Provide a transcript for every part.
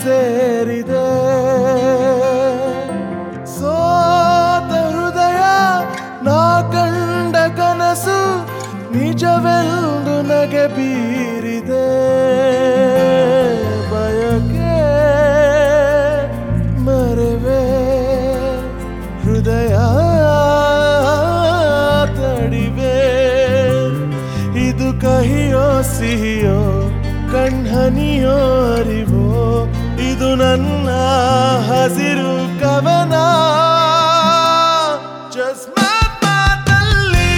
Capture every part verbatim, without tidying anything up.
ಸೇರಿದೆ ಸೋತ ಹೃದಯ ನಾ ಕಂಡ ಕನಸು ನಿಜವೆಂದು ನಗೆ ಬೀರಿದೆ ಬಯಕೆ ಮರೆವೆ ಹೃದಯ ತಡಿವೆ ಇದು ಕಹಿಯೋ ಸಿಹಿಯೋ ಕಣ್ಹನಿಯೋ ಅರಿವೋ ಇದು ನನ್ನ ಹಸಿರು ಕವನ Just ಮಾತಲ್ಲಿ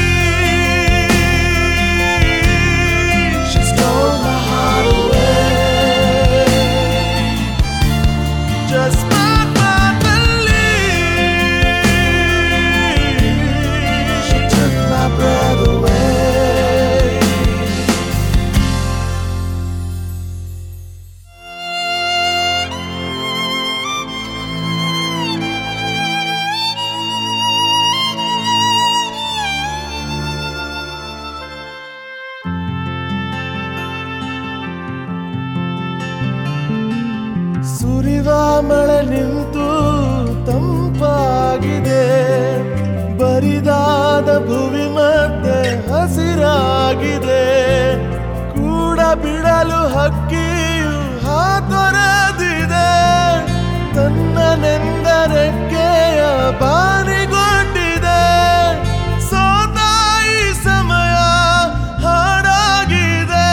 She stole my heart away Just ಮಾತಲ್ಲಿ She took my breath away ಸುರಿವ ಮಳೆ ನಿಂತು ತಂಪಾಗಿದೆ ಬರಿದಾದ ಭುವಿ ಮತ್ತೆ ಹಸಿರಾಗಿದೆ ಕೂಡ ಬಿಡಲು ಹಕ್ಕಿಯು ಹಾತೊರೆದಿದೆ ತನ್ನ ನೆಂದರೆಕ್ಕೆಯ ಬಾನಿಗೊಡ್ಡಿದೆ ಸೋತಾಯಿ ಸಮಯ ಹಾಡಾಗಿದೆ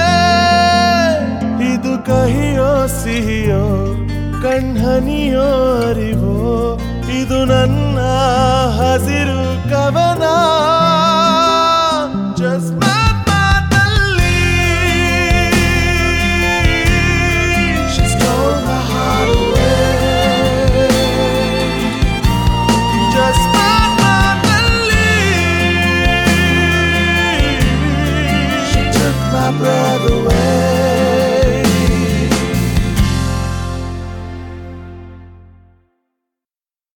ಇದು ಕಹಿಯೋ ಸಿಹಿಯೋ ಕಣ್ಹನಿಯೋ ಅರಿವೋ ಇದು ನನ್ನ ಹಸಿರು ಕವನ